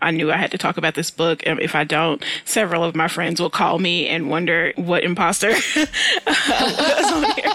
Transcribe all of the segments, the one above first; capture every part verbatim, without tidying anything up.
I knew I had to talk about this book. And if I don't, several of my friends will call me and wonder what imposter was on here.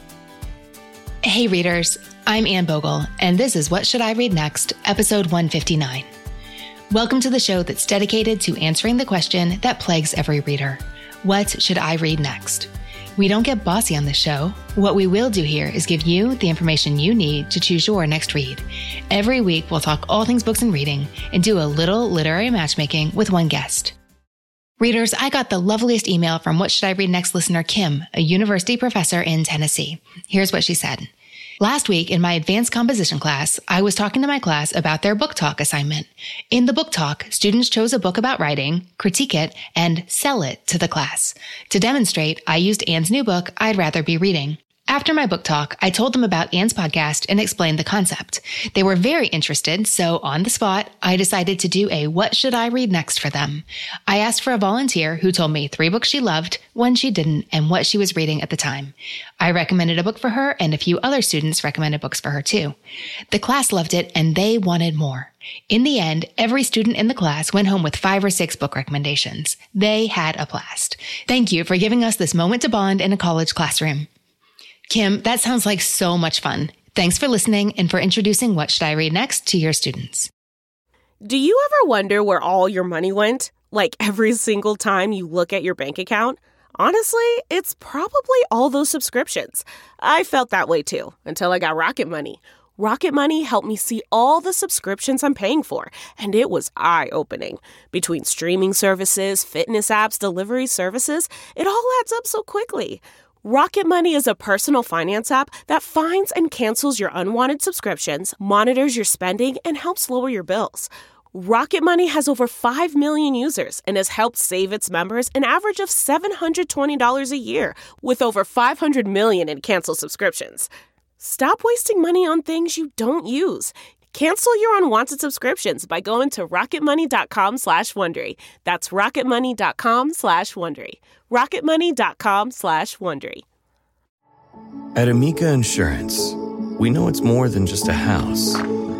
Hey readers, I'm Anne Bogle, and this is What Should I Read Next, episode one fifty-nine. Welcome to the show that's dedicated to answering the question that plagues every reader. What should I read next? We don't get bossy on this show. What we will do here is give you the information you need to choose your next read. Every week, we'll talk all things books and reading and do a little literary matchmaking with one guest. Readers, I got the loveliest email from What Should I Read Next listener Kim, a university professor in Tennessee. Here's what she said. Last week in my advanced composition class, I was talking to my class about their book talk assignment. In the book talk, students chose a book about writing, critique it, and sell it to the class. To demonstrate, I used Anne's new book, I'd Rather Be Reading. After my book talk, I told them about Anne's podcast and explained the concept. They were very interested, so on the spot, I decided to do a What Should I Read Next for them. I asked for a volunteer who told me three books she loved, one she didn't, and what she was reading at the time. I recommended a book for her, and a few other students recommended books for her too. The class loved it, and they wanted more. In the end, every student in the class went home with five or six book recommendations. They had a blast. Thank you for giving us this moment to bond in a college classroom. Kim, that sounds like so much fun. Thanks for listening and for introducing What Should I Read Next to your students. Do you ever wonder where all your money went? Like every single time you look at your bank account? Honestly, it's probably all those subscriptions. I felt that way too, until I got Rocket Money. Rocket Money helped me see all the subscriptions I'm paying for, and it was eye-opening. Between streaming services, fitness apps, delivery services, it all adds up so quickly. Rocket Money is a personal finance app that finds and cancels your unwanted subscriptions, monitors your spending, and helps lower your bills. Rocket Money has over five million users and has helped save its members an average of seven hundred twenty dollars a year, with over five hundred million in canceled subscriptions. Stop wasting money on things you don't use. Cancel your unwanted subscriptions by going to rocketmoney.com slash Wondery. That's rocketmoney.com slash Wondery. rocketmoney.com slash Wondery. At Amica Insurance, we know it's more than just a house.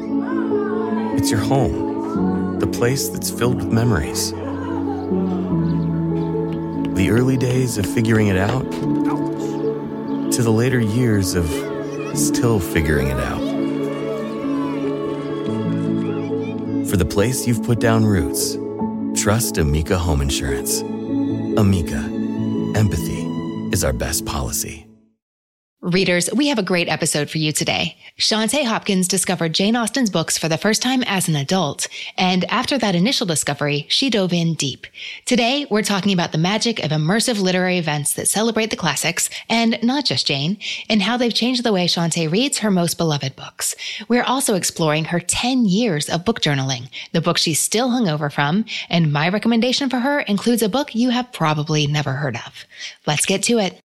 It's your home, the place that's filled with memories. The early days of figuring it out, to the later years of still figuring it out. For the place you've put down roots, trust Amica Home Insurance. Amica, empathy is our best policy. Readers, we have a great episode for you today. Shantae Hopkins discovered Jane Austen's books for the first time as an adult, and after that initial discovery, she dove in deep. Today, we're talking about the magic of immersive literary events that celebrate the classics, and not just Jane, and how they've changed the way Shantae reads her most beloved books. We're also exploring her ten years of book journaling, the book she's still hungover from, and my recommendation for her includes a book you have probably never heard of. Let's get to it.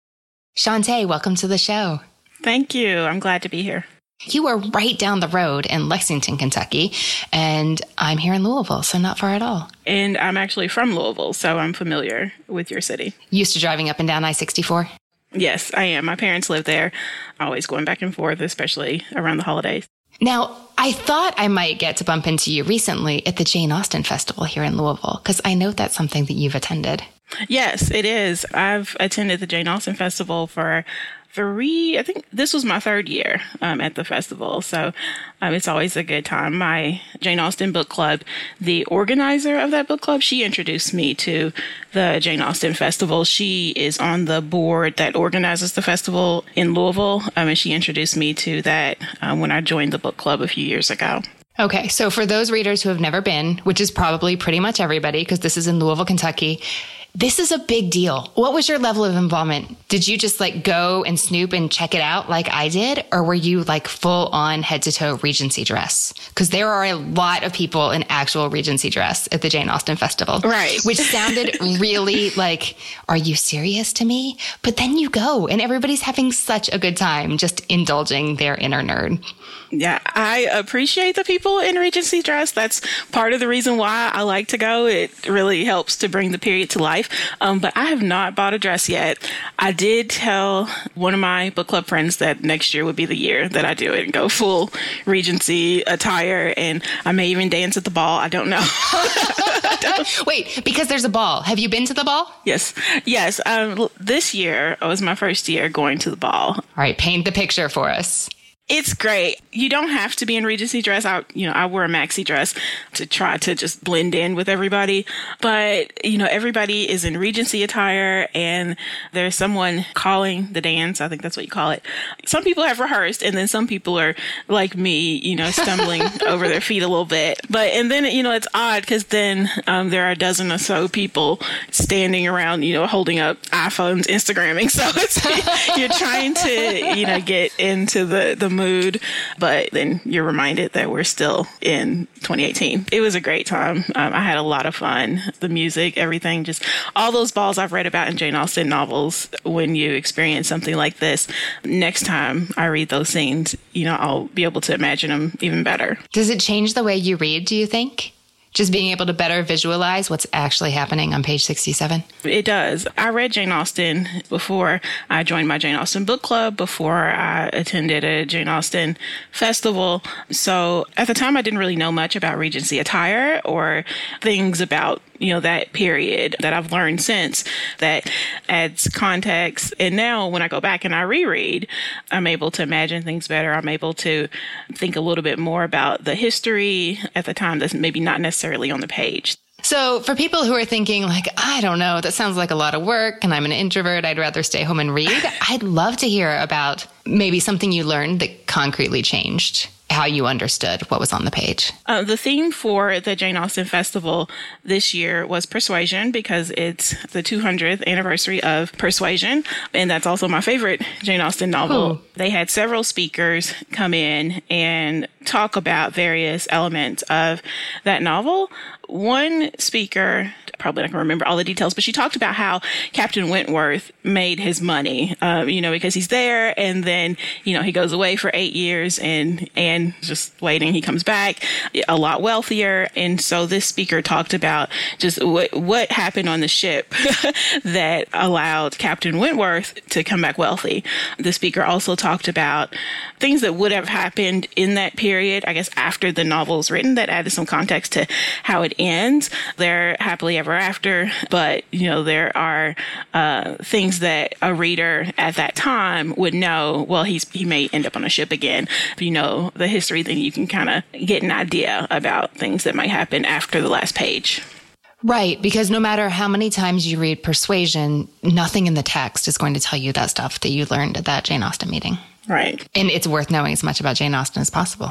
Shantae, welcome to the show. Thank you. I'm glad to be here. You are right down the road in Lexington, Kentucky, and I'm here in Louisville, so not far at all. And I'm actually from Louisville, so I'm familiar with your city. Used to driving up and down I sixty-four? Yes, I am. My parents live there, always going back and forth, especially around the holidays. Now, I thought I might get to bump into you recently at the Jane Austen Festival here in Louisville, because I know that's something that you've attended. Yes, it is. I've attended the Jane Austen Festival for three, I think this was my third year um, at the festival. So um, it's always a good time. My Jane Austen book club, the organizer of that book club, she introduced me to the Jane Austen Festival. She is on the board that organizes the festival in Louisville. Um, and she introduced me to that um, when I joined the book club a few years ago. Okay, so for those readers who have never been, which is probably pretty much everybody because this is in Louisville, Kentucky, this is a big deal. What was your level of involvement? Did you just like go and snoop and check it out like I did? Or were you like full on head to toe Regency dress? Because there are a lot of people in actual Regency dress at the Jane Austen Festival. Right. Which sounded really like, are you serious to me? But then you go and everybody's having such a good time just indulging their inner nerd. Yeah, I appreciate the people in Regency dress. That's part of the reason why I like to go. It really helps to bring the period to life. life. Um, but I have not bought a dress yet. I did tell one of my book club friends that next year would be the year that I do it and go full Regency attire. And I may even dance at the ball. I don't know. I don't. Wait, because there's a ball. Have you been to the ball? Yes. Yes. Um, this year was my first year going to the ball. All right. Paint the picture for us. It's great. You don't have to be in Regency dress. I, you know, I wear a maxi dress to try to just blend in with everybody. But, you know, everybody is in Regency attire and there's someone calling the dance. I think that's what you call it. Some people have rehearsed and then some people are like me, you know, stumbling over their feet a little bit. But, and then, you know, it's odd because then um, there are a dozen or so people standing around, you know, holding up iPhones, Instagramming. So it's, you're trying to, you know, get into the, the mood, but then you're reminded that we're still in twenty eighteen. It was a great time. Um, I had a lot of fun. The music, everything, just all those balls I've read about in Jane Austen novels. When you experience something like this, next time I read those scenes, you know, I'll be able to imagine them even better. Does it change the way you read, do you think? Just being able to better visualize what's actually happening on page sixty-seven? It does. I read Jane Austen before I joined my Jane Austen book club, before I attended a Jane Austen festival. So at the time, I didn't really know much about Regency attire or things about, you know, that period that I've learned since that adds context. And now when I go back and I reread, I'm able to imagine things better. I'm able to think a little bit more about the history at the time that's maybe not necessarily on the page. So for people who are thinking like, I don't know, that sounds like a lot of work and I'm an introvert, I'd rather stay home and read. I'd love to hear about maybe something you learned that concretely changed how you understood what was on the page. Uh, the theme for the Jane Austen Festival this year was Persuasion because it's the two hundredth anniversary of Persuasion. And that's also my favorite Jane Austen novel. Ooh. They had several speakers come in and talk about various elements of that novel. One speaker, probably not going to remember all the details, but she talked about how Captain Wentworth made his money, um, you know, because he's there and then, you know, he goes away for eight years and, and just waiting. He comes back a lot wealthier. And so this speaker talked about just what, what happened on the ship that allowed Captain Wentworth to come back wealthy. The speaker also talked about things that would have happened in that period, I guess, after the novel's written that added some context to how it ends. They're happily ever after, but, you know, there are uh, things that a reader at that time would know, well, he's he may end up on a ship again. If you know the history, then you can kind of get an idea about things that might happen after the last page. Right, because no matter how many times you read Persuasion, nothing in the text is going to tell you that stuff that you learned at that Jane Austen meeting. Right. And it's worth knowing as much about Jane Austen as possible.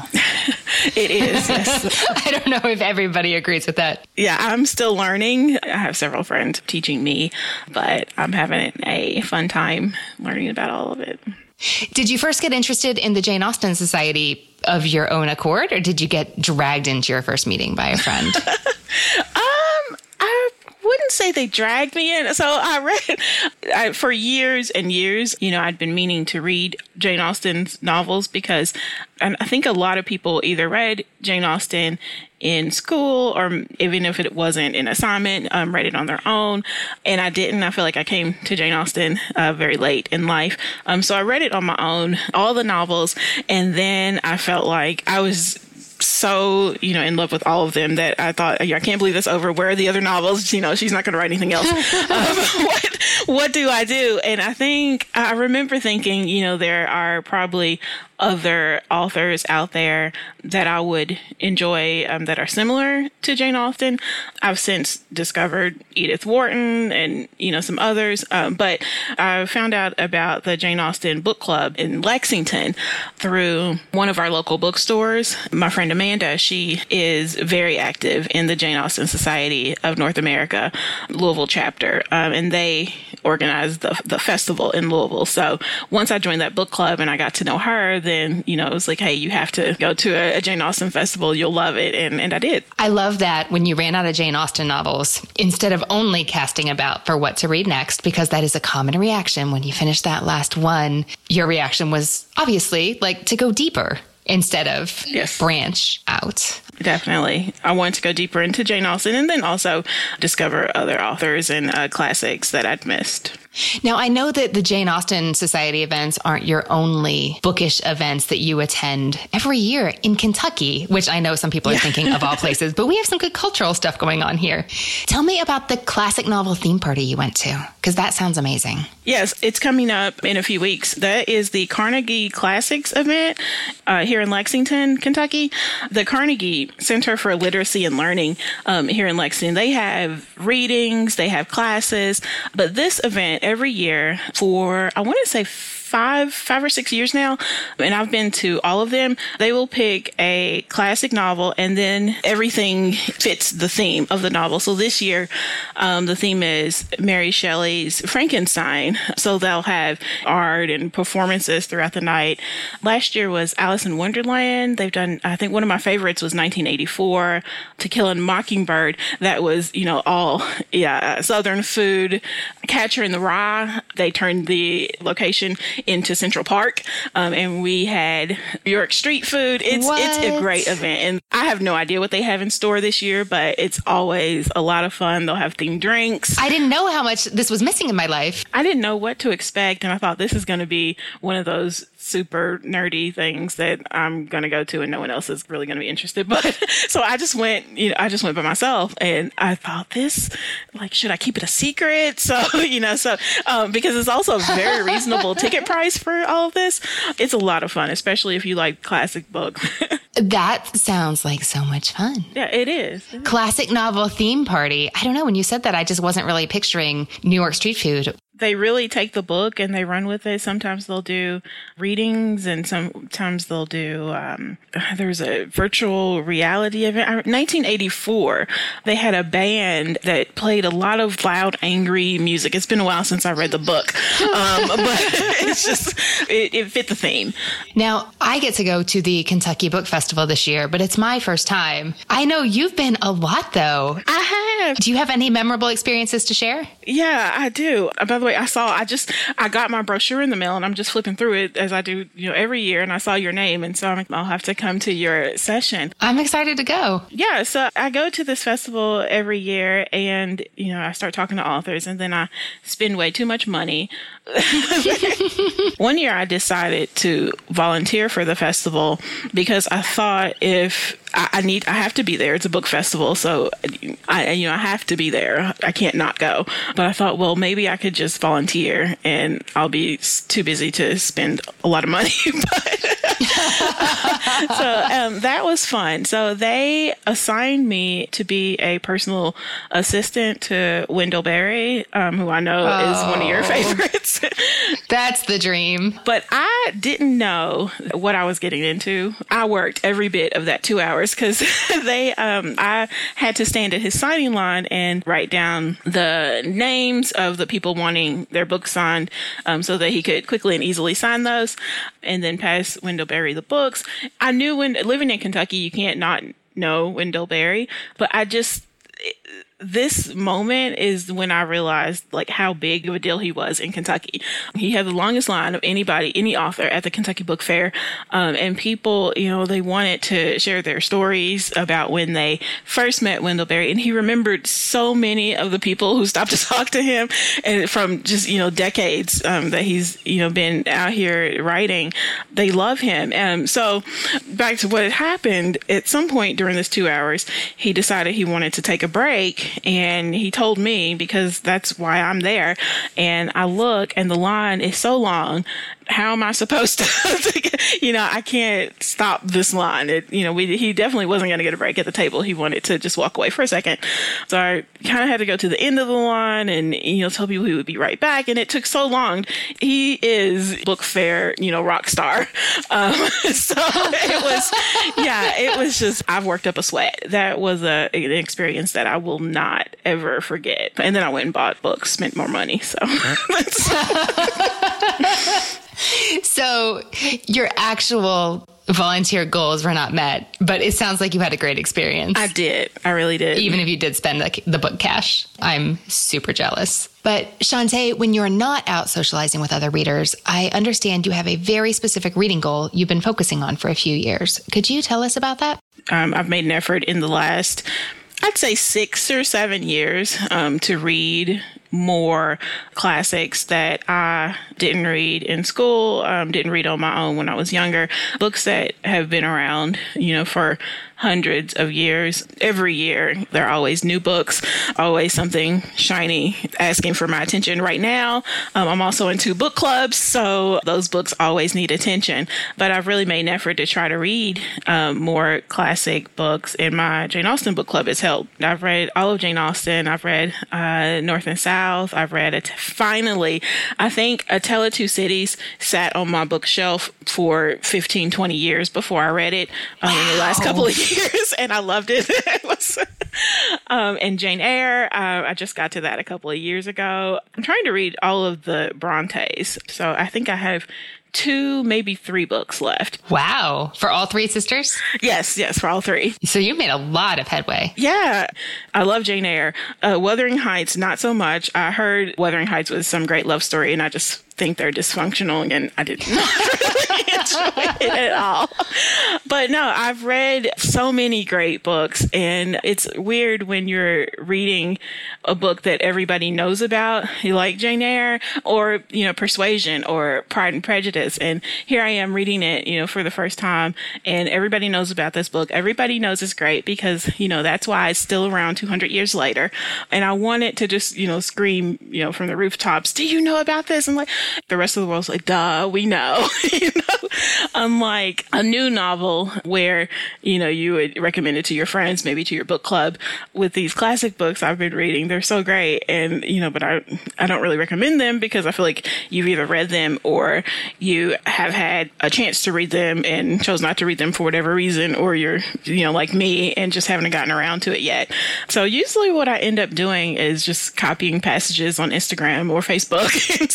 It is, yes. I don't know if everybody agrees with that. Yeah, I'm still learning. I have several friends teaching me, but I'm having a fun time learning about all of it. Did you first get interested in the Jane Austen Society of your own accord, or did you get dragged into your first meeting by a friend? um, I wouldn't say they dragged me in. So I read I, for years and years, you know, I'd been meaning to read Jane Austen's novels because and I think a lot of people either read Jane Austen in school or even if it wasn't an assignment, um, read it on their own. And I didn't. I feel like I came to Jane Austen uh, very late in life. Um, so I read it on my own, all the novels. And then I felt like I was so, you know, in love with all of them that I thought, I can't believe it's over. Where are the other novels? You know, she's not going to write anything else. um, what, what do I do? And I think, I remember thinking, you know, there are probably other authors out there that I would enjoy um, that are similar to Jane Austen. I've since discovered Edith Wharton and, you know, some others. Um, but I found out about the Jane Austen book club in Lexington through one of our local bookstores. My friend Amanda, she is very active in the Jane Austen Society of North America, Louisville chapter. Um, and they organized the, the festival in Louisville. So once I joined that book club and I got to know her, then, you know, it was like, hey, you have to go to a, a Jane Austen festival. You'll love it. And, and I did. I love that when you ran out of Jane Austen novels, instead of only casting about for what to read next, because that is a common reaction when you finish that last one, your reaction was obviously like to go deeper instead of yes. branch out. Definitely. I wanted to go deeper into Jane Austen and then also discover other authors and uh, classics that I'd missed. Now, I know that the Jane Austen Society events aren't your only bookish events that you attend every year in Kentucky, which I know some people are thinking of all places, but we have some good cultural stuff going on here. Tell me about the classic novel theme party you went to, because that sounds amazing. Yes, it's coming up in a few weeks. That is the Carnegie Classics event uh, here in Lexington, Kentucky. The Carnegie Center for Literacy and Learning um, here in Lexington, they have readings, they have classes, but this event every year for, I want to say five, five or six years now, and I've been to all of them, they will pick a classic novel and then everything fits the theme of the novel. So this year, um, the theme is Mary Shelley's Frankenstein. So they'll have art and performances throughout the night. Last year was Alice in Wonderland. They've done, I think one of my favorites was nineteen eighty-four, To Kill a Mockingbird. That was, you know, all, yeah, Southern food. Catcher in the Rye, they turned the location into Central Park, um, and we had York street food. It's what? It's a great event, and I have no idea what they have in store this year, but it's always a lot of fun. They'll have themed drinks. I didn't know how much this was missing in my life. I didn't know what to expect, and I thought this is going to be one of those super nerdy things that I'm going to go to and no one else is really going to be interested. But so I just went, you know, I just went by myself and I thought this, like, should I keep it a secret? So, you know, so, um, because it's also a very reasonable ticket price for all of this. It's a lot of fun, especially if you like classic books. That sounds like so much fun. Yeah, it is. Classic novel theme party. I don't know. When you said that, I just wasn't really picturing New York street food. They really take the book and they run with it. Sometimes they'll do readings and sometimes they'll do, um, there was a virtual reality event. nineteen eighty-four, they had a band that played a lot of loud, angry music. It's been a while since I read the book, um, but it's just, it, it fit the theme. Now, I get to go to the Kentucky Book Festival this year, but it's my first time. I know you've been a lot, though. I have. Do you have any memorable experiences to share? Yeah, I do. By the way, I saw, I just, I got my brochure in the mail and I'm just flipping through it as I do, you know, every year. And I saw your name. And so I'm like, I'll have to come to your session. I'm excited to go. Yeah. So I go to this festival every year and, you know, I start talking to authors and then I spend way too much money. One year I decided to volunteer for the festival because I thought if I, I need, I have to be there. It's a book festival. So I, you know, I have to be there. I can't not go. But I thought, well, maybe I could just volunteer and I'll be too busy to spend a lot of money. But so um, that was fun. So they assigned me to be a personal assistant to Wendell Berry, um, who I know oh. is one of your favorites. That's the dream. But I didn't know what I was getting into. I worked every bit of that two hours because they, um, I had to stand at his signing line and write down the names of the people wanting their books signed, um, so that he could quickly and easily sign those, and then pass Wendell Berry the books. I knew when living in Kentucky, you can't not know Wendell Berry, but I just, it, this moment is when I realized like how big of a deal he was in Kentucky. He had the longest line of anybody, any author at the Kentucky Book Fair. Um, and people, you know, they wanted to share their stories about when they first met Wendell Berry. And he remembered so many of the people who stopped to talk to him and from just, you know, decades, um, that he's, you know, been out here writing. They love him. Um, so back to what had happened at some point during this two hours, he decided he wanted to take a break. And he told me, because that's why I'm there. And I look and the line is so long. How am I supposed to, you know, I can't stop this line. It, you know, we, he definitely wasn't going to get a break at the table. He wanted to just walk away for a second. So I kind of had to go to the end of the line and, you know, tell people he would be right back. And it took so long. He is book fair, you know, rock star. Um, so it was, yeah, it was just, I've worked up a sweat. That was a, an experience that I will not ever forget. And then I went and bought books, spent more money. So So your actual volunteer goals were not met, but it sounds like you had a great experience. I did. I really did. Even if you did spend the, the book cash. I'm super jealous. But Shantae, when you're not out socializing with other readers, I understand you have a very specific reading goal you've been focusing on for a few years. Could you tell us about that? Um, I've made an effort in the last, I'd say six or seven years um, to read more classics that I didn't read in school, um, didn't read on my own when I was younger, books that have been around, you know, for hundreds of years. Every year, there are always new books, always something shiny asking for my attention. Right now, um, I'm also in two book clubs, so those books always need attention. But I've really made an effort to try to read um, more classic books, and my Jane Austen book club has helped. I've read all of Jane Austen. I've read uh, North and South. I've read it. Finally, I think A Tale of Two Cities sat on my bookshelf for fifteen, twenty years before I read it um, wow. in the last couple of years, and I loved it. It was, um, and Jane Eyre, uh, I just got to that a couple of years ago. I'm trying to read all of the Brontes, so I think I have two, maybe three books left. Wow. For all three sisters? Yes, yes, for all three. So you made a lot of headway. Yeah. I love Jane Eyre. Uh, Wuthering Heights, not so much. I heard Wuthering Heights was some great love story, and I just think they're dysfunctional, and I did not really enjoy it at all. But no, I've read so many great books, and it's weird when you're reading a book that everybody knows about, like Jane Eyre, or, you know, Persuasion or Pride and Prejudice. And here I am reading it, you know, for the first time, and everybody knows about this book. Everybody knows it's great because, you know, that's why it's still around two hundred years later. And I wanted to just, you know, scream, you know, from the rooftops, do you know about this? And like, the rest of the world's like, duh, we know, you know, unlike a new novel where, you know, you would recommend it to your friends, maybe to your book club. With these classic books I've been reading, they're so great. And, you know, but I, I don't really recommend them because I feel like you've either read them or you have had a chance to read them and chose not to read them for whatever reason, or you're, you know, like me and just haven't gotten around to it yet. So usually what I end up doing is just copying passages on Instagram or Facebook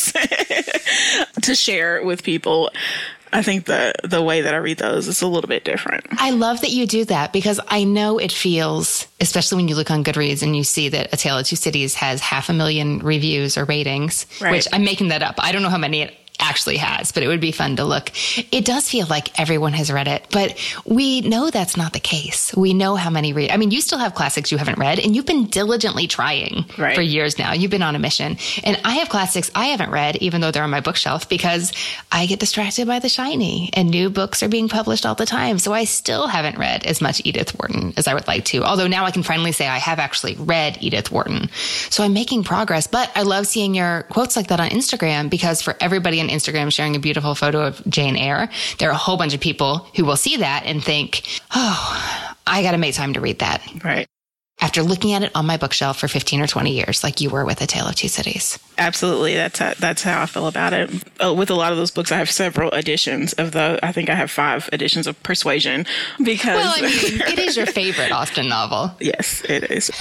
to share with people. I think the the way that I read those is a little bit different. I love that you do that because I know it feels, especially when you look on Goodreads and you see that A Tale of Two Cities has half a million reviews or ratings, right. Which I'm making that up. I don't know how many it actually has, but it would be fun to look. It does feel like everyone has read it, but we know that's not the case. We know how many read. I mean, you still have classics you haven't read, and you've been diligently trying right. for years now. You've been on a mission. And I have classics I haven't read, even though they're on my bookshelf, because I get distracted by the shiny, and new books are being published all the time. So I still haven't read as much Edith Wharton as I would like to. Although now I can finally say I have actually read Edith Wharton. So I'm making progress, but I love seeing your quotes like that on Instagram, because for everybody on Instagram sharing a beautiful photo of Jane Eyre, there are a whole bunch of people who will see that and think, oh, I got to make time to read that. Right. After looking at it on my bookshelf for fifteen or twenty years, like you were with A Tale of Two Cities. Absolutely. That's how, that's how I feel about it. Uh, with a lot of those books, I have several editions of the, I think I have five editions of Persuasion because... Well, I mean, it is your favorite Austen novel. Yes, it is.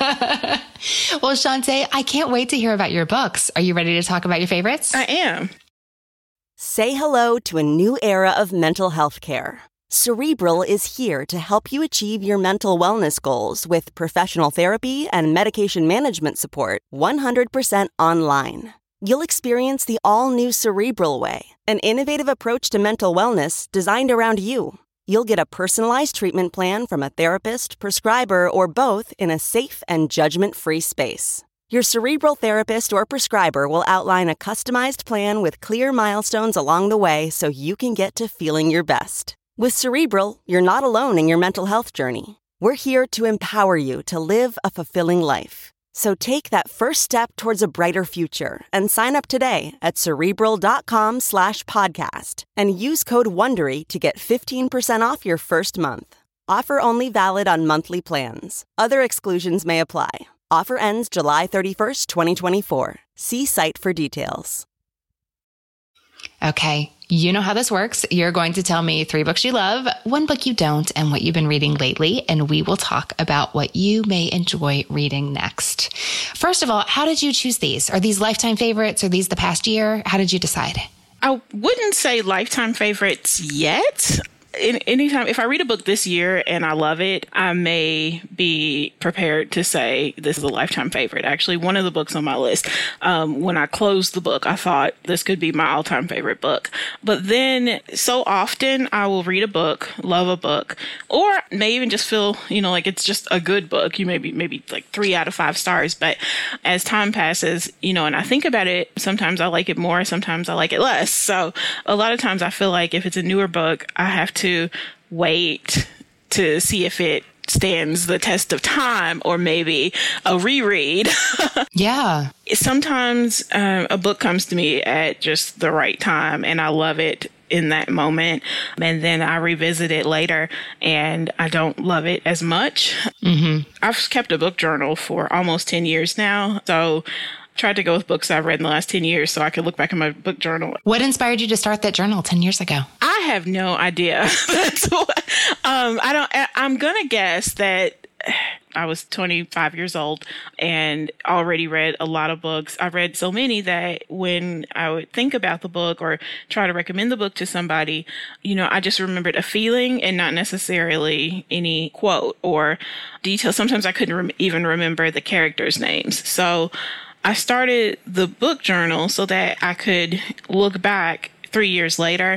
Well, Shantae, I can't wait to hear about your books. Are you ready to talk about your favorites? I am. Say hello to a new era of mental health care. Cerebral is here to help you achieve your mental wellness goals with professional therapy and medication management support one hundred percent online. You'll experience the all-new Cerebral Way, an innovative approach to mental wellness designed around you. You'll get a personalized treatment plan from a therapist, prescriber, or both in a safe and judgment-free space. Your Cerebral therapist or prescriber will outline a customized plan with clear milestones along the way so you can get to feeling your best. With Cerebral, you're not alone in your mental health journey. We're here to empower you to live a fulfilling life. So take that first step towards a brighter future and sign up today at Cerebral.com slash podcast and use code WONDERY to get fifteen percent off your first month. Offer only valid on monthly plans. Other exclusions may apply. Offer ends July thirty-first, twenty twenty-four. See site for details. Okay, you know how this works. You're going to tell me three books you love, one book you don't, and what you've been reading lately, and we will talk about what you may enjoy reading next. First of all, how did you choose these? Are these lifetime favorites? Are these the past year? How did you decide? I wouldn't say lifetime favorites yet. in, anytime, if I read a book this year and I love it, I may be prepared to say this is a lifetime favorite. Actually, one of the books on my list, um, when I closed the book, I thought this could be my all-time favorite book. But then so often I will read a book, love a book, or may even just feel, you know, like it's just a good book. You may be maybe like three out of five stars. But as time passes, you know, and I think about it, sometimes I like it more, sometimes I like it less. So a lot of times I feel like if it's a newer book, I have to wait to see if it stands the test of time or maybe a reread. Yeah. Sometimes um, a book comes to me at just the right time and I love it in that moment. And then I revisit it later and I don't love it as much. Mm-hmm. I've kept a book journal for almost ten years now. So tried to go with books I've read in the last ten years so I could look back in my book journal. What inspired you to start that journal ten years ago? I have no idea. That's what, um, I don't, I, I'm going to guess that I was twenty-five years old and already read a lot of books. I read so many that when I would think about the book or try to recommend the book to somebody, you know, I just remembered a feeling and not necessarily any quote or detail. Sometimes I couldn't rem- even remember the characters' names. So I started the book journal so that I could look back three years later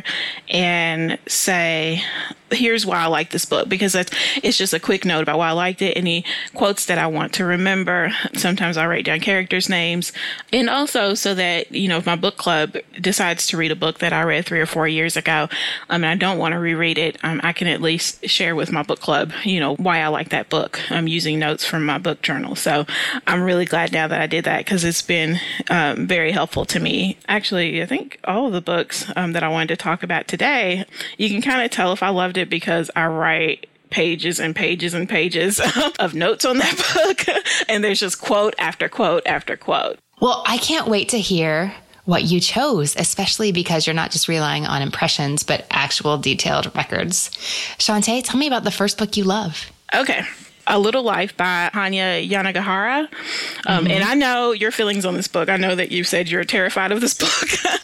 and say, here's why I like this book, because that's, it's just a quick note about why I liked it. Any quotes that I want to remember. Sometimes I write down characters' names. And also so that, you know, if my book club decides to read a book that I read three or four years ago, um, and I don't want to reread it, um, I can at least share with my book club, you know, why I like that book. I'm using notes from my book journal. So I'm really glad now that I did that because it's been um, very helpful to me. Actually, I think all of the books um, that I wanted to talk about today, you can kind of tell if I loved it because I write pages and pages and pages of notes on that book. And there's just quote after quote after quote. Well, I can't wait to hear what you chose, especially because you're not just relying on impressions, but actual detailed records. Shantae, tell me about the first book you love. Okay. A Little Life by Hanya Yanagihara. Um, mm-hmm. And I know your feelings on this book. I know that you said you're terrified of this book.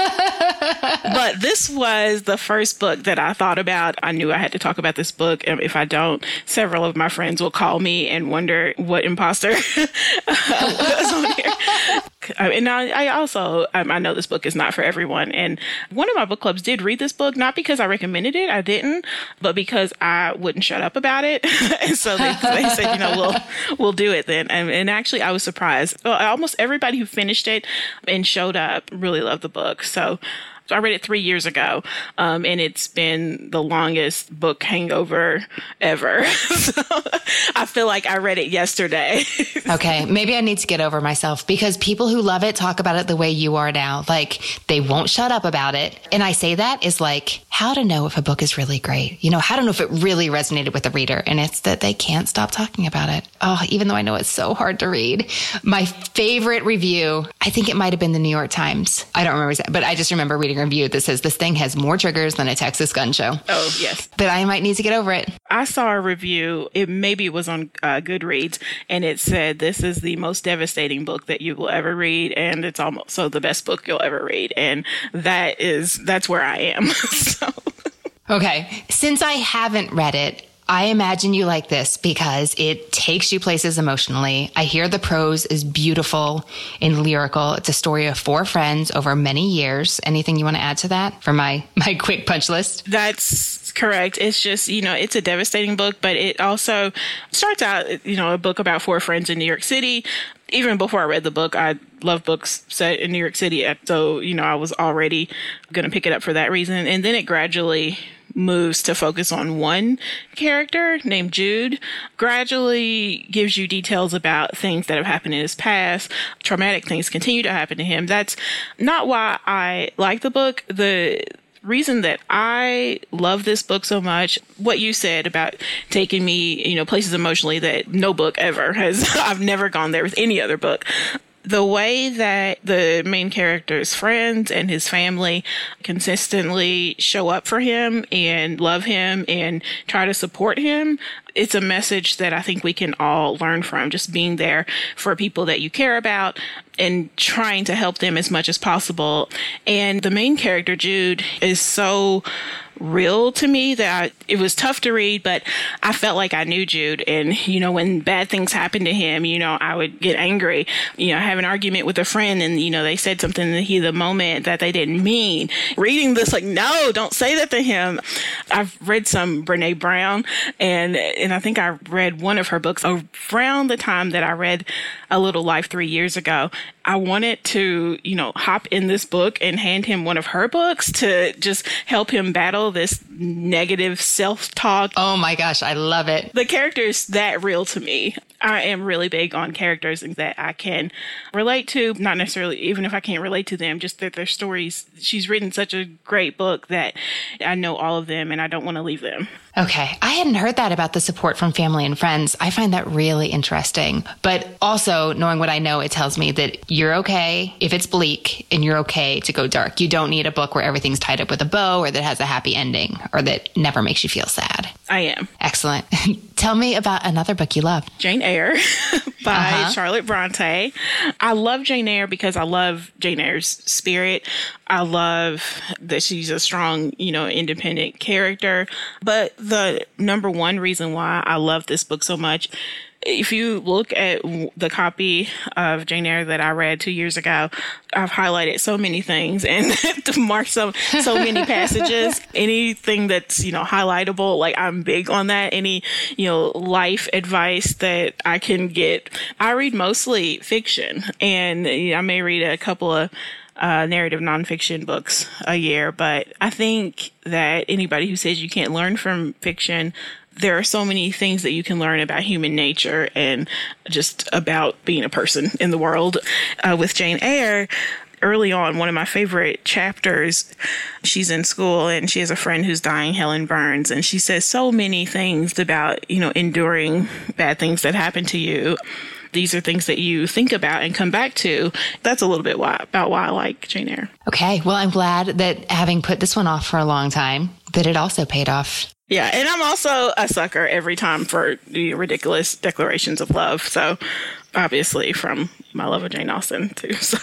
But this was the first book that I thought about. I knew I had to talk about this book. And if I don't, several of my friends will call me and wonder what imposter was on here. And I, I also, um, I know this book is not for everyone. And one of my book clubs did read this book, not because I recommended it, I didn't, but because I wouldn't shut up about it. And so they, they said, you know, we'll, we'll do it then. And, and actually I was surprised. Well, almost everybody who finished it and showed up really loved the book. So So I read it three years ago, um, and it's been the longest book hangover ever. So I feel like I read it yesterday. Okay, maybe I need to get over myself because people who love it talk about it the way you are now. Like, they won't shut up about it. And I say that is like, how to know if a book is really great. You know, how to know if it really resonated with the reader. And it's that they can't stop talking about it. Oh, even though I know it's so hard to read. My favorite review, I think it might have been the New York Times. I don't remember, but I just remember reading a review that says this thing has more triggers than a Texas gun show. Oh, yes. But I might need to get over it. I saw a review, it maybe it was on uh, Goodreads, and it said this is the most devastating book that you will ever read, and it's also the best book you'll ever read. And that is, that's where I am. So. Okay. Since I haven't read it, I imagine you like this because it takes you places emotionally. I hear the prose is beautiful and lyrical. It's a story of four friends over many years. Anything you want to add to that for my, my quick punch list? That's correct. It's just, you know, it's a devastating book, but it also starts out, you know, a book about four friends in New York City. Even before I read the book, I love books set in New York City. So, you know, I was already going to pick it up for that reason. And then it gradually moves to focus on one character named Jude, gradually gives you details about things that have happened in his past. Traumatic things continue to happen to him. That's not why I like the book. The reason that I love this book so much, what you said about taking me, you know, places emotionally that no book ever has. I've never gone there with any other book. The way that the main character's friends and his family consistently show up for him and love him and try to support him it's a message that I think we can all learn from, just being there for people that you care about and trying to help them as much as possible. And the main character, Jude, is so real to me that I, it was tough to read, but I felt like I knew Jude. And, you know, when bad things happened to him, you know, I would get angry, you know, have an argument with a friend and, you know, they said something in the heat of the moment that they didn't mean. Reading this, like, no, don't say that to him. I've read some Brene Brown, and, and I think I read one of her books around the time that I read A Little Life three years ago. I wanted to, you know, hop in this book and hand him one of her books to just help him battle this negative self-talk. Oh my gosh, I love it. The character is that real to me. I am really big on characters that I can relate to, not necessarily, even if I can't relate to them, just that their stories. She's written such a great book that I know all of them and I don't want to leave them. Okay. I hadn't heard that about the support from family and friends. I find that really interesting. But also, knowing what I know, it tells me that you're okay if it's bleak and you're okay to go dark. You don't need a book where everything's tied up with a bow or that has a happy ending or that never makes you feel sad. I am. Excellent. Tell me about another book you love. Jane Eyre by uh-huh. Charlotte Bronte. I love Jane Eyre because I love Jane Eyre's spirit. I love that she's a strong, you know, independent character. But the number one reason why I love this book so much, if you look at the copy of Jane Eyre that I read two years ago, I've highlighted so many things and marked so, so many passages. Anything that's, you know, highlightable, like I'm big on that. Any, you know, life advice that I can get. I read mostly fiction, and you know, I may read a couple of Uh, narrative nonfiction books a year, but I think that anybody who says you can't learn from fiction, there are so many things that you can learn about human nature and just about being a person in the world. Uh, with Jane Eyre, early on, one of my favorite chapters, she's in school and she has a friend who's dying, Helen Burns, and she says so many things about, you know, enduring bad things that happen to you. These are things that you think about and come back to. That's a little bit why, about why I like Jane Eyre. Okay. Well, I'm glad that having put this one off for a long time, that it also paid off. Yeah. And I'm also a sucker every time for the ridiculous declarations of love. So obviously from my love of Jane Austen too. So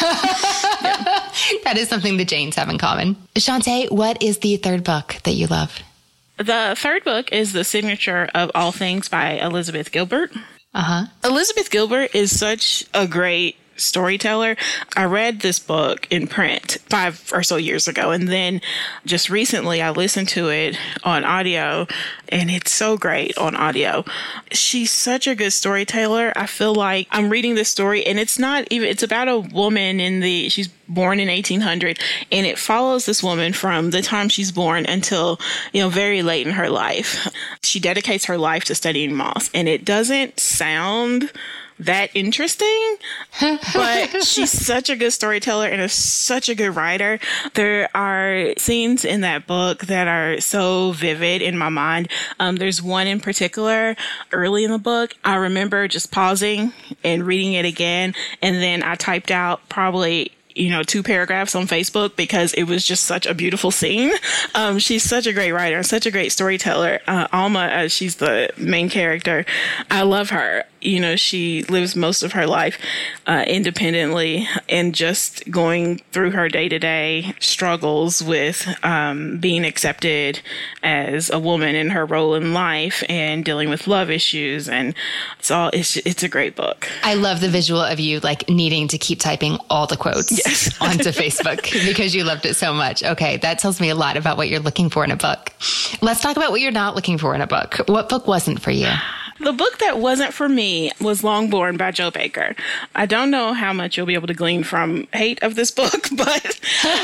yeah. That is something the Janes have in common. Shantae, what is the third book that you love? The third book is The Signature of All Things by Elizabeth Gilbert. Uh-huh. Elizabeth Gilbert is such a great storyteller. I read this book in print five or so years ago, and then just recently I listened to it on audio, and it's so great on audio. She's such a good storyteller. I feel like I'm reading this story, and it's not even, it's about a woman in the, she's born in eighteen hundred, and it follows this woman from the time she's born until, you know, very late in her life. She dedicates her life to studying moss, and it doesn't sound that interesting, but she's such a good storyteller and is such a good writer. There are scenes in that book that are so vivid in my mind. Um, there's one in particular early in the book. I remember just pausing and reading it again, and then I typed out probably you know, two paragraphs on Facebook because it was just such a beautiful scene. Um, she's such a great writer and such a great storyteller. Uh, Alma, uh, she's the main character. I love her. You know, she lives most of her life uh, independently and just going through her day-to-day struggles with um, being accepted as a woman in her role in life and dealing with love issues. And it's all, it's, it's a great book. I love the visual of you like needing to keep typing all the quotes yes. onto Facebook because you loved it so much. Okay. That tells me a lot about what you're looking for in a book. Let's talk about what you're not looking for in a book. What book wasn't for you? The book that wasn't for me was Longborn by Jo Baker. I don't know how much you'll be able to glean from hate of this book, but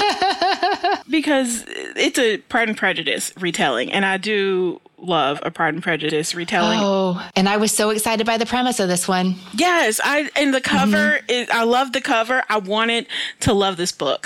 because it's a Pride and Prejudice retelling, and I do love a Pride and Prejudice retelling. Oh, and I was so excited by the premise of this one. Yes, I and the cover, mm-hmm. is, I love the cover. I wanted to love this book.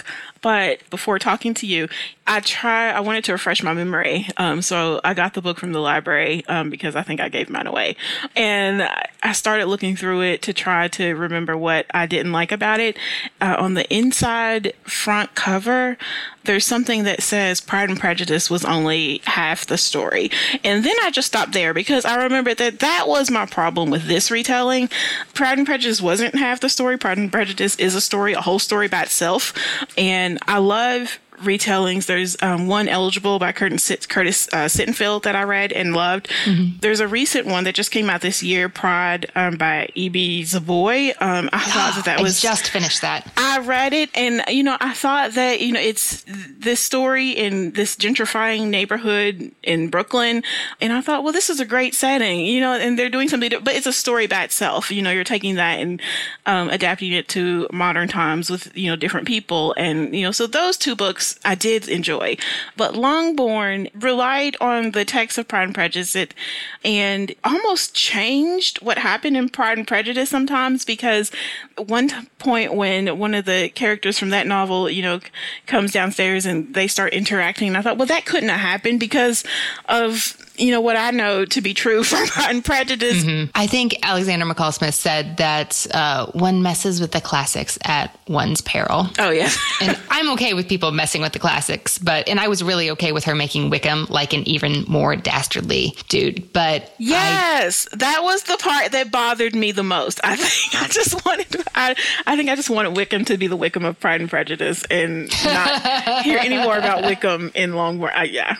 But before talking to you, I try, I wanted to refresh my memory. Um, so I got the book from the library um, because I think I gave mine away. And I started looking through it to try to remember what I didn't like about it. Uh, on the inside front cover, there's something that says Pride and Prejudice was only half the story. And then I just stopped there because I remembered that that was my problem with this retelling. Pride and Prejudice wasn't half the story. Pride and Prejudice is a story, a whole story by itself. And I love retellings. There's um, one Eligible by Curtis, Curtis uh, Sittenfeld that I read and loved. Mm-hmm. There's a recent one that just came out this year, Pride um, by E B Zavoy. Um, I thought that that was... I just finished that. I read it and, you know, I thought that, you know, it's this story in this gentrifying neighborhood in Brooklyn. And I thought, well, this is a great setting, you know, and they're doing something, to, but it's a story by itself. You know, you're taking that and um, adapting it to modern times with, you know, different people. And, you know, so those two books I did enjoy, but Longbourn relied on the text of Pride and Prejudice it, and almost changed what happened in Pride and Prejudice sometimes, because one t- point when one of the characters from that novel, you know, comes downstairs and they start interacting, and I thought, well, that couldn't have happened because of, you know, what I know to be true from Pride and Prejudice. Mm-hmm. I think Alexander McCall Smith said that uh, one messes with the classics at one's peril. Oh, yeah. And I'm okay with people messing with the classics, but, and I was really okay with her making Wickham like an even more dastardly dude, but. Yes, I, that was the part that bothered me the most. I think I just wanted, to, I, I think I just wanted Wickham to be the Wickham of Pride and Prejudice and not hear any more about Wickham in Longbourn. I, yeah.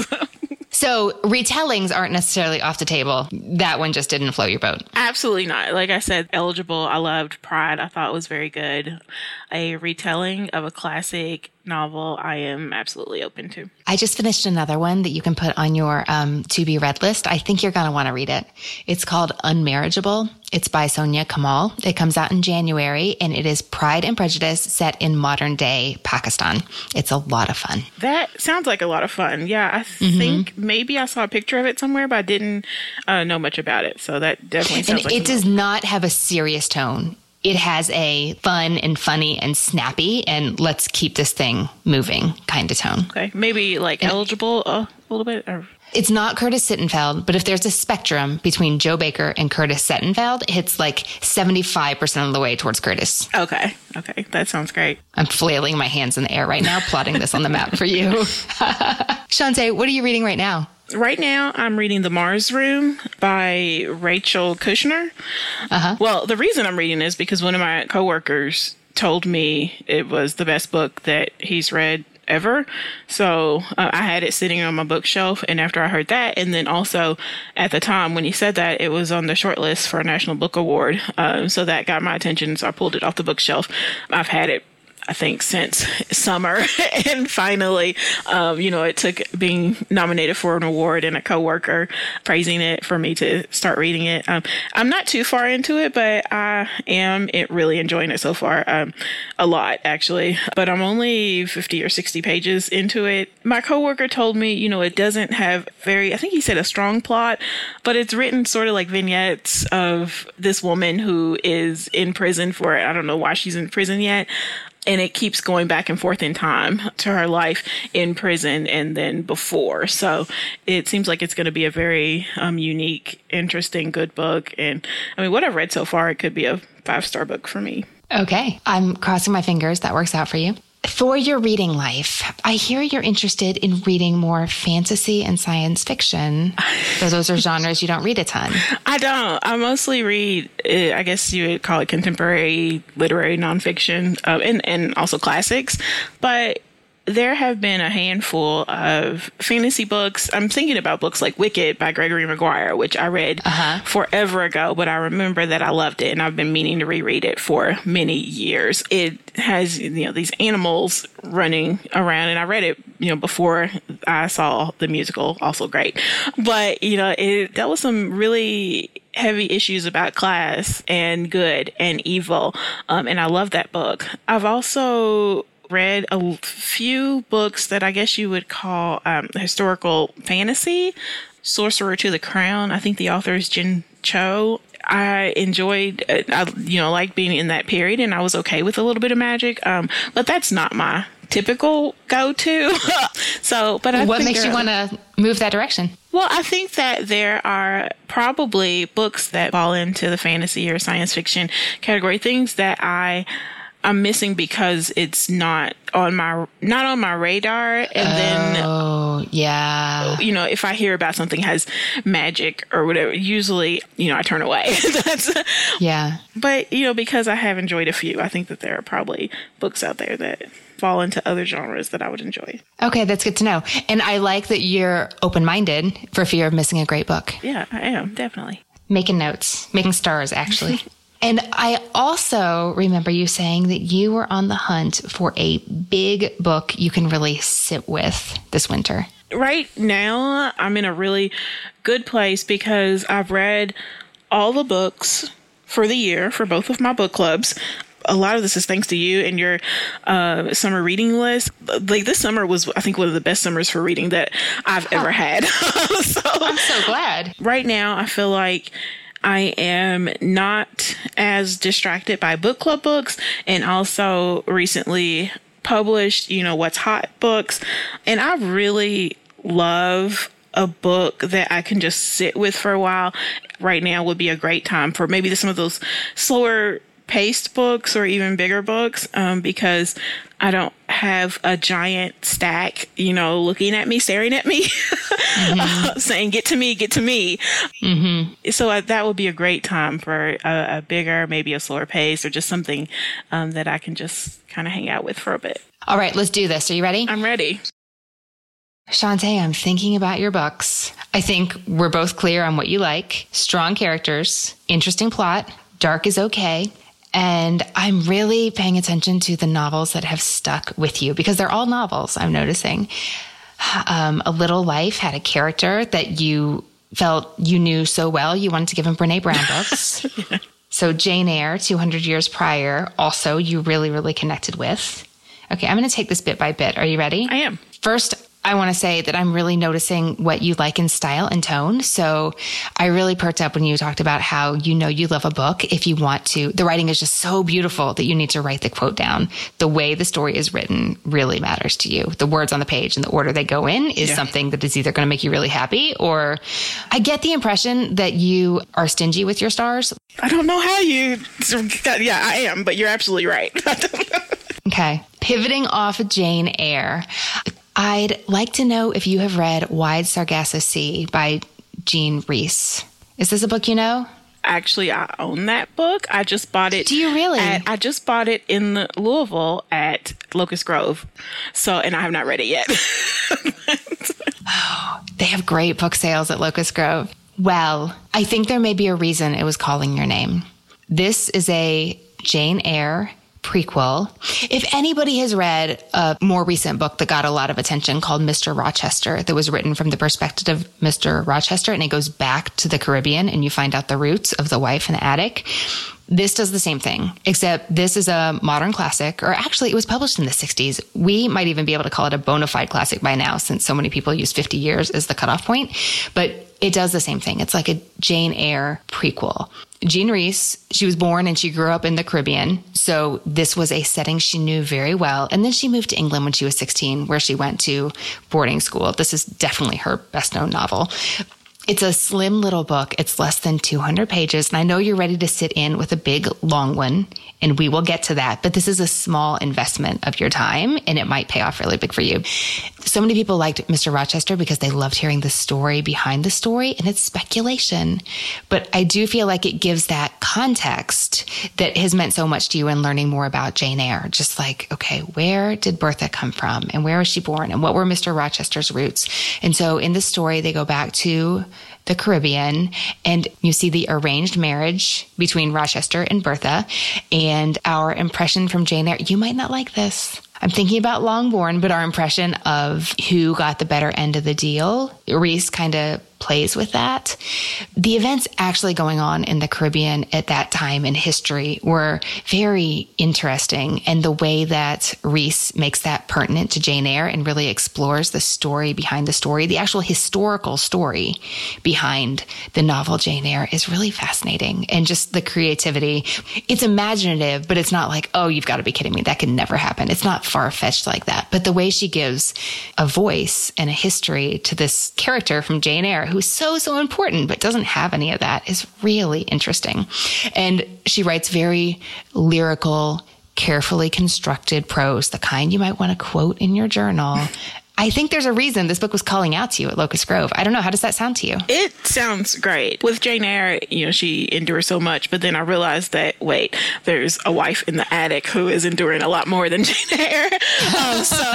So retellings aren't necessarily off the table. That one just didn't float your boat. Absolutely not. Like I said, Eligible, I loved. Pride, I thought was very good. A retelling of a classic novel, I am absolutely open to. I just finished another one that you can put on your um, to be read list. I think you're going to want to read it. It's called Unmarriageable. It's by Sonia Kamal. It comes out in January, and it is Pride and Prejudice set in modern day Pakistan. It's a lot of fun. That sounds like a lot of fun. Yeah, I mm-hmm. think maybe I saw a picture of it somewhere, but I didn't uh, know much about it. So that definitely sounds and like it does not have a serious tone. It has a fun and funny and snappy and let's keep this thing moving kind of tone. Okay. Maybe like and Eligible uh, a little bit? Or... It's not Curtis Sittenfeld, but if there's a spectrum between Joe Baker and Curtis Sittenfeld, it's like seventy-five percent of the way towards Curtis. Okay. Okay. That sounds great. I'm flailing my hands in the air right now, plotting this on the map for you. Shantae, what are you reading right now? Right now, I'm reading The Mars Room by Rachel Kushner. Uh-huh. Well, the reason I'm reading is because one of my coworkers told me it was the best book that he's read ever. So uh, I had it sitting on my bookshelf. And after I heard that, and then also at the time when he said that, it was on the short list for a National Book Award. Um, so that got my attention. So I pulled it off the bookshelf. I've had it, I think, since summer. And finally, um, you know, it took being nominated for an award and a coworker praising it for me to start reading it. Um, I'm not too far into it, but I am it really enjoying it so far. Um, a lot, actually. But I'm only fifty or sixty pages into it. My coworker told me, you know, it doesn't have very, I think he said a strong plot, but it's written sort of like vignettes of this woman who is in prison for, I don't know why she's in prison yet. And it keeps going back and forth in time to her life in prison and then before. So it seems like it's going to be a very um, unique, interesting, good book. And I mean, what I've read so far, it could be a five-star book for me. Okay. I'm crossing my fingers that works out for you. For your reading life, I hear you're interested in reading more fantasy and science fiction. So those are genres you don't read a ton. I don't. I mostly read, uh, I guess you would call it contemporary literary nonfiction, uh, and, and also classics. But there have been a handful of fantasy books. I'm thinking about books like Wicked by Gregory Maguire, which I read uh-huh. forever ago, but I remember that I loved it, and I've been meaning to reread it for many years. It has, you know, these animals running around, and I read it, you know, before I saw the musical, also great. But, you know, it dealt with some really heavy issues about class and good and evil, um, and I love that book. I've also read a few books that I guess you would call um, historical fantasy. Sorcerer to the Crown. I think the author is Jin Cho. I enjoyed, uh, I, you know, like being in that period, and I was okay with a little bit of magic. Um, but that's not my typical go-to. So, but I what think makes you want to move that direction? Well, I think that there are probably books that fall into the fantasy or science fiction category, things that I I'm missing because it's not on my not on my radar. And then, oh, yeah, you know, if I hear about something has magic or whatever, usually, you know, I turn away. That's, yeah. But, you know, because I have enjoyed a few, I think that there are probably books out there that fall into other genres that I would enjoy. Okay, that's good to know. And I like that you're open-minded for fear of missing a great book. Yeah, I am, definitely. Making notes, making stars, actually. And I also remember you saying that you were on the hunt for a big book you can really sit with this winter. Right now, I'm in a really good place because I've read all the books for the year for both of my book clubs. A lot of this is thanks to you and your uh, summer reading list. Like this summer was, I think, one of the best summers for reading that I've ever had. so, I'm so glad. Right now, I feel like I am not as distracted by book club books, and also recently published, you know, What's Hot books. And I really love a book that I can just sit with for a while. Right now would be a great time for maybe some of those slower paced books or even bigger books, um, because I don't have a giant stack, you know, looking at me, staring at me, mm-hmm. uh, saying, get to me, get to me. Mm-hmm. So uh, that would be a great time for a, a bigger, maybe a slower pace or just something um, that I can just kind of hang out with for a bit. All right, let's do this. Are you ready? I'm ready. Shantae, I'm thinking about your books. I think we're both clear on what you like. Strong characters, interesting plot, dark is okay. And I'm really paying attention to the novels that have stuck with you because they're all novels, I'm noticing. Um, A Little Life had a character that you felt you knew so well, you wanted to give him Brene Brown books. yeah. So Jane Eyre, two hundred years prior, also you really, really connected with. Okay, I'm going to take this bit by bit. Are you ready? I am. First, I want to say that I'm really noticing what you like in style and tone. So I really perked up when you talked about how you know you love a book if you want to. The writing is just so beautiful that you need to write the quote down. The way the story is written really matters to you. The words on the page and the order they go in is yeah. something that is either going to make you really happy or I get the impression that you are stingy with your stars. I don't know how you, yeah, I am, but you're absolutely right. Okay. Pivoting off of Jane Eyre. I'd like to know if you have read Wide Sargasso Sea by Jean Rhys. Is this a book you know? Actually, I own that book. I just bought it. Do you really? At, I just bought it in Louisville at Locust Grove. So, and I have not read it yet. Oh, they have great book sales at Locust Grove. Well, I think there may be a reason it was calling your name. This is a Jane Eyre prequel. If anybody has read a more recent book that got a lot of attention called Mister Rochester, that was written from the perspective of Mister Rochester, and it goes back to the Caribbean and you find out the roots of the wife in the attic. This does the same thing, except this is a modern classic, or actually it was published in the sixties. We might even be able to call it a bona fide classic by now, since so many people use fifty years as the cutoff point. But it does the same thing. It's like a Jane Eyre prequel. Jean Rhys, she was born and she grew up in the Caribbean. So this was a setting she knew very well. And then she moved to England when she was sixteen, where she went to boarding school. This is definitely her best known novel. It's a slim little book. It's less than two hundred pages. And I know you're ready to sit in with a big, long one, and we will get to that. But this is a small investment of your time, and it might pay off really big for you. So many people liked Mister Rochester because they loved hearing the story behind the story, and it's speculation. But I do feel like it gives that context that has meant so much to you in learning more about Jane Eyre. Just like, okay, where did Bertha come from? And where was she born? And what were Mister Rochester's roots? And so in this story, they go back to the Caribbean, and you see the arranged marriage between Rochester and Bertha, and our impression from Jane Eyre. You might not like this. I'm thinking about Longbourn, but our impression of who got the better end of the deal Reese kind of plays with that. The events actually going on in the Caribbean at that time in history were very interesting. And the way that Reese makes that pertinent to Jane Eyre and really explores the story behind the story, the actual historical story behind the novel Jane Eyre is really fascinating. And just the creativity. It's imaginative, but it's not like, oh, you've got to be kidding me. That could never happen. It's not far-fetched like that. But the way she gives a voice and a history to this character from Jane Eyre, who's so, so important, but doesn't have any of that, is really interesting. And she writes very lyrical, carefully constructed prose, the kind you might want to quote in your journal. I think there's a reason this book was calling out to you at Locust Grove. I don't know. How does that sound to you? It sounds great. With Jane Eyre, you know, she endures so much, but then I realized that, wait, there's a wife in the attic who is enduring a lot more than Jane Eyre. Um, so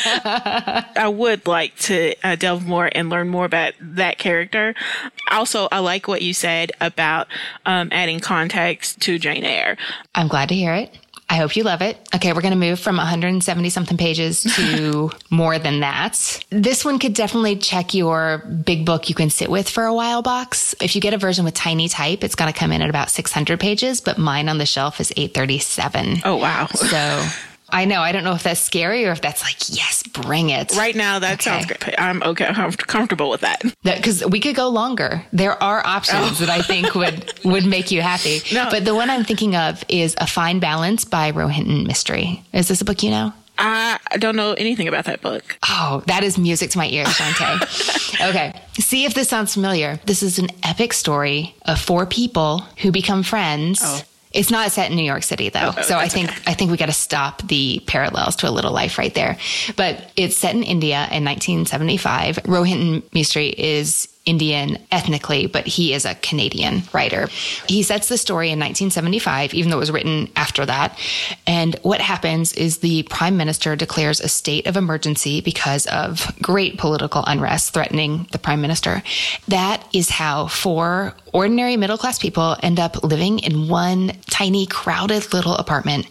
I would like to uh, delve more and learn more about that character. Also, I like what you said about um, adding context to Jane Eyre. I'm glad to hear it. I hope you love it. Okay, we're going to move from one hundred seventy something pages to more than that. This one could definitely check your big book you can sit with for a while box. If you get a version with tiny type, it's going to come in at about six hundred pages, but mine on the shelf is eight thirty-seven. Oh, wow. So I know. I don't know if that's scary or if that's like, yes, bring it. Right now, that okay. sounds great. I'm okay. I'm comfortable with that. Because we could go longer. There are options oh. that I think would, would make you happy. No. But the one I'm thinking of is A Fine Balance by Rohinton Mystery. Is this a book you know? I don't know anything about that book. Oh, that is music to my ears, Shantae. Okay. See if this sounds familiar. This is an epic story of four people who become friends. Oh. It's not set in New York City, though. Oh, so I think okay. I think we got to stop the parallels to A Little Life right there. But it's set in India in nineteen seventy-five. Rohinton Mystery is Indian ethnically, but he is a Canadian writer. He sets the story in nineteen seventy-five, even though it was written after that. And what happens is the prime minister declares a state of emergency because of great political unrest threatening the prime minister. That is how four ordinary middle-class people end up living in one tiny, crowded little apartment.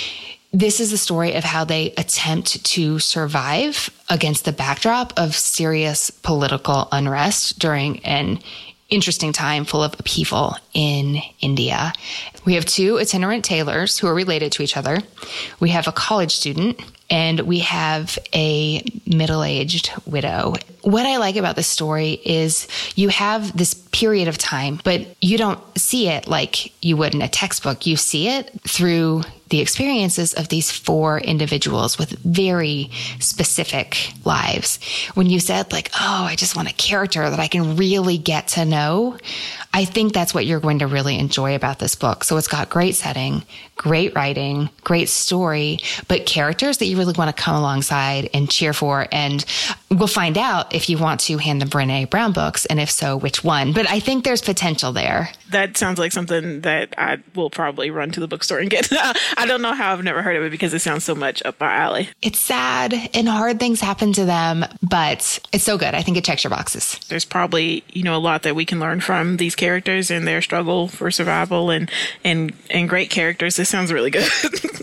This is the story of how they attempt to survive against the backdrop of serious political unrest during an interesting time full of upheaval in India. We have two itinerant tailors who are related to each other. We have a college student, and we have a middle-aged widow. What I like about this story is you have this period of time, but you don't see it like you would in a textbook. You see it through the experiences of these four individuals with very specific lives. When you said like, oh, I just want a character that I can really get to know, I think that's what you're going to really enjoy about this book. So it's got great setting, great writing, great story, but characters that you really want to come alongside and cheer for. And we'll find out if you want to hand them Brené Brown books, and if so, which one. But I think there's potential there. That sounds like something that I will probably run to the bookstore and get. I don't know how I've never heard of it because it sounds so much up my alley. It's sad and hard things happen to them, but it's so good. I think it checks your boxes. There's probably, you know, a lot that we can learn from these characters and their struggle for survival, and, and, and great characters. This sounds really good.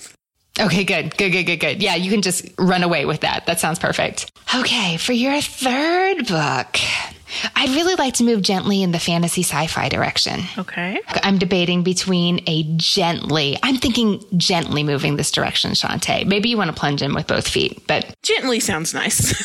Okay, good, good, good, good, good. Yeah, you can just run away with that. That sounds perfect. Okay, for your third book, I'd really like to move gently in the fantasy sci-fi direction. Okay. I'm debating between a gently, I'm thinking gently moving this direction, Shantae. Maybe you want to plunge in with both feet, but... Gently sounds nice.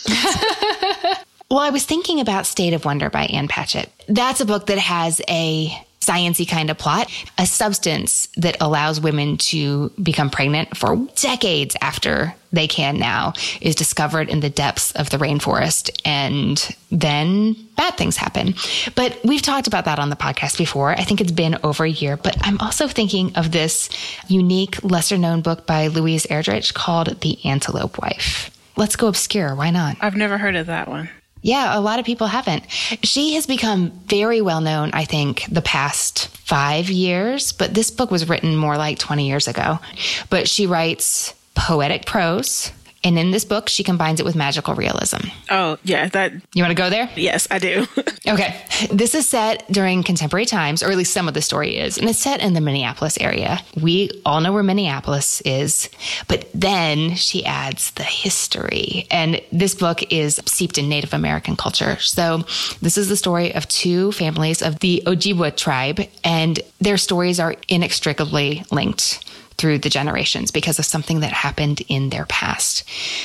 Well, I was thinking about State of Wonder by Ann Patchett. That's a book that has a science-y kind of plot, a substance that allows women to become pregnant for decades after they can now is discovered in the depths of the rainforest, and then bad things happen. But we've talked about that on the podcast before. I think it's been over a year, but I'm also thinking of this unique, lesser-known book by Louise Erdrich called The Antelope Wife. Let's go obscure. Why not? I've never heard of that one. Yeah, a lot of people haven't. She has become very well known, I think, the past five years, but this book was written more like twenty years ago. But she writes poetic prose, And in this book, she combines it with magical realism. Oh, yeah. That. You want to go there? Yes, I do. Okay. This is set during contemporary times, or at least some of the story is, and it's set in the Minneapolis area. We all know where Minneapolis is, but then she adds the history. And this book is steeped in Native American culture. So this is the story of two families of the Ojibwa tribe, and their stories are inextricably linked through the generations because of something that happened in their past.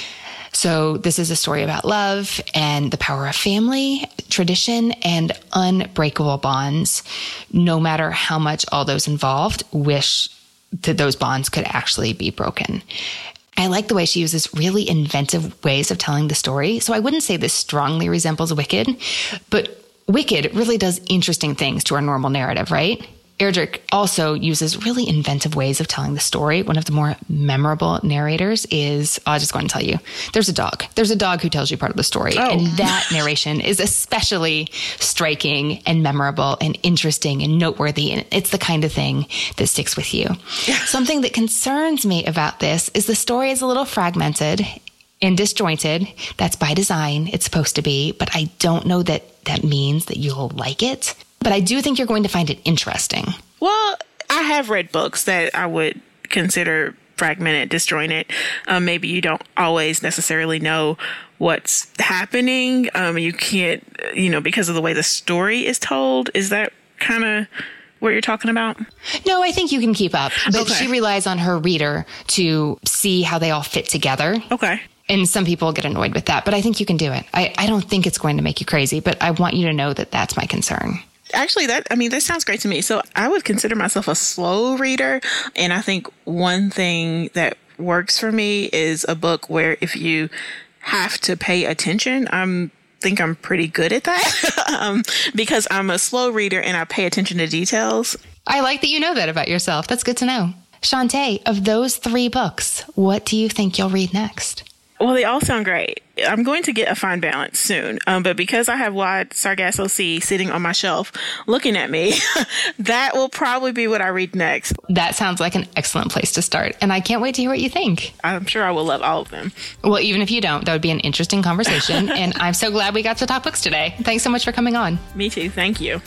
So this is a story about love and the power of family, tradition, and unbreakable bonds, no matter how much all those involved wish that those bonds could actually be broken. I like the way she uses really inventive ways of telling the story. So I wouldn't say this strongly resembles Wicked, but Wicked really does interesting things to our normal narrative, right? Erdrich also uses really inventive ways of telling the story. One of the more memorable narrators is, I'll just go ahead and tell you, there's a dog. There's a dog who tells you part of the story. Oh. And that narration is especially striking and memorable and interesting and noteworthy. And it's the kind of thing that sticks with you. Something that concerns me about this is the story is a little fragmented and disjointed. That's by design. It's supposed to be. But I don't know that that means that you'll like it. But I do think you're going to find it interesting. Well, I have read books that I would consider fragmented, disjointed. Um, maybe you don't always necessarily know what's happening. Um, you can't, you know, because of the way the story is told. Is that kind of what you're talking about? No, I think you can keep up. But okay. She relies on her reader to see how they all fit together. Okay. And some people get annoyed with that, but I think you can do it. I, I don't think it's going to make you crazy, but I want you to know that that's my concern. Actually, that, I mean, that sounds great to me. So I would consider myself a slow reader. And I think one thing that works for me is a book where if you have to pay attention, I'm think I'm pretty good at that um, because I'm a slow reader and I pay attention to details. I like that you know that about yourself. That's good to know. Shantae, of those three books, what do you think you'll read next? Well, they all sound great. I'm going to get A Fine Balance soon. Um, but because I have Wide Sargasso Sea sitting on my shelf looking at me, that will probably be what I read next. That sounds like an excellent place to start. And I can't wait to hear what you think. I'm sure I will love all of them. Well, even if you don't, that would be an interesting conversation. And I'm so glad we got to talk books today. Thanks so much for coming on. Me too. Thank you.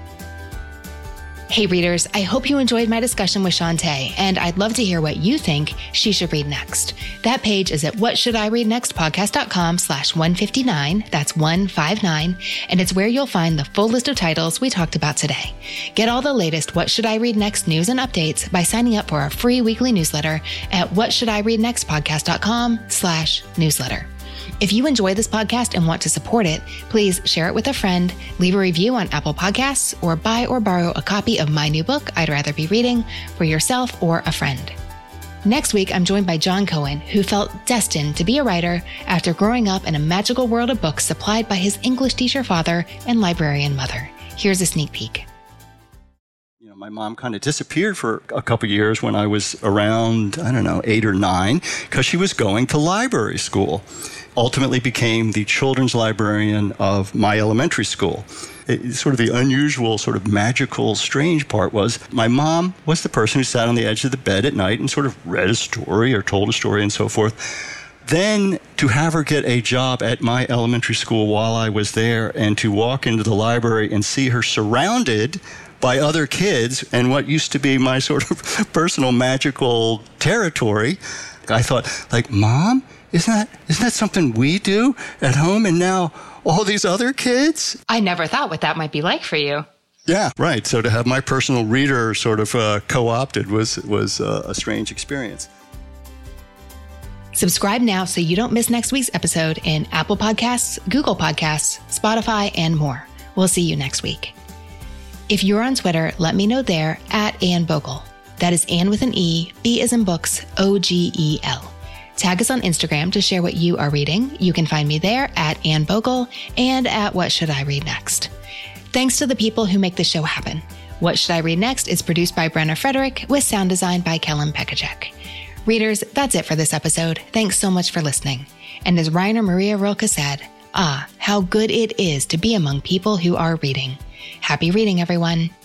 Hey readers, I hope you enjoyed my discussion with Shantae, and I'd love to hear what you think she should read next. That page is at whatshouldireadnextpodcast.com slash 159. That's one five nine. And it's where you'll find the full list of titles we talked about today. Get all the latest What Should I Read Next news and updates by signing up for our free weekly newsletter at whatshouldireadnextpodcast.com slash newsletter. If you enjoy this podcast and want to support it, please share it with a friend, leave a review on Apple Podcasts, or buy or borrow a copy of my new book, I'd Rather Be Reading, for yourself or a friend. Next week, I'm joined by John Cohen, who felt destined to be a writer after growing up in a magical world of books supplied by his English teacher father and librarian mother. Here's a sneak peek. You know, my mom kind of disappeared for a couple of years when I was around, I don't know, eight or nine, because she was going to library school. Ultimately became the children's librarian of my elementary school. It, sort of the unusual, sort of magical, strange part was my mom was the person who sat on the edge of the bed at night and sort of read a story or told a story and so forth. Then to have her get a job at my elementary school while I was there and to walk into the library and see her surrounded by other kids and what used to be my sort of personal magical territory, I thought, like, Mom, Isn't that isn't that something we do at home? And now all these other kids? I never thought what that might be like for you. Yeah, right. So to have my personal reader sort of uh, co-opted was, was uh, a strange experience. Subscribe now so you don't miss next week's episode in Apple Podcasts, Google Podcasts, Spotify, and more. We'll see you next week. If you're on Twitter, let me know there at Anne Bogle. That is Anne with an E, B as in books, O G E L. Tag us on Instagram to share what you are reading. You can find me there at Anne Bogle and at What Should I Read Next. Thanks to the people who make the show happen. What Should I Read Next is produced by Brenna Frederick with sound design by Kellen Pekacek. Readers, that's it for this episode. Thanks so much for listening. And as Rainer Maria Rilke said, ah, how good it is to be among people who are reading. Happy reading, everyone.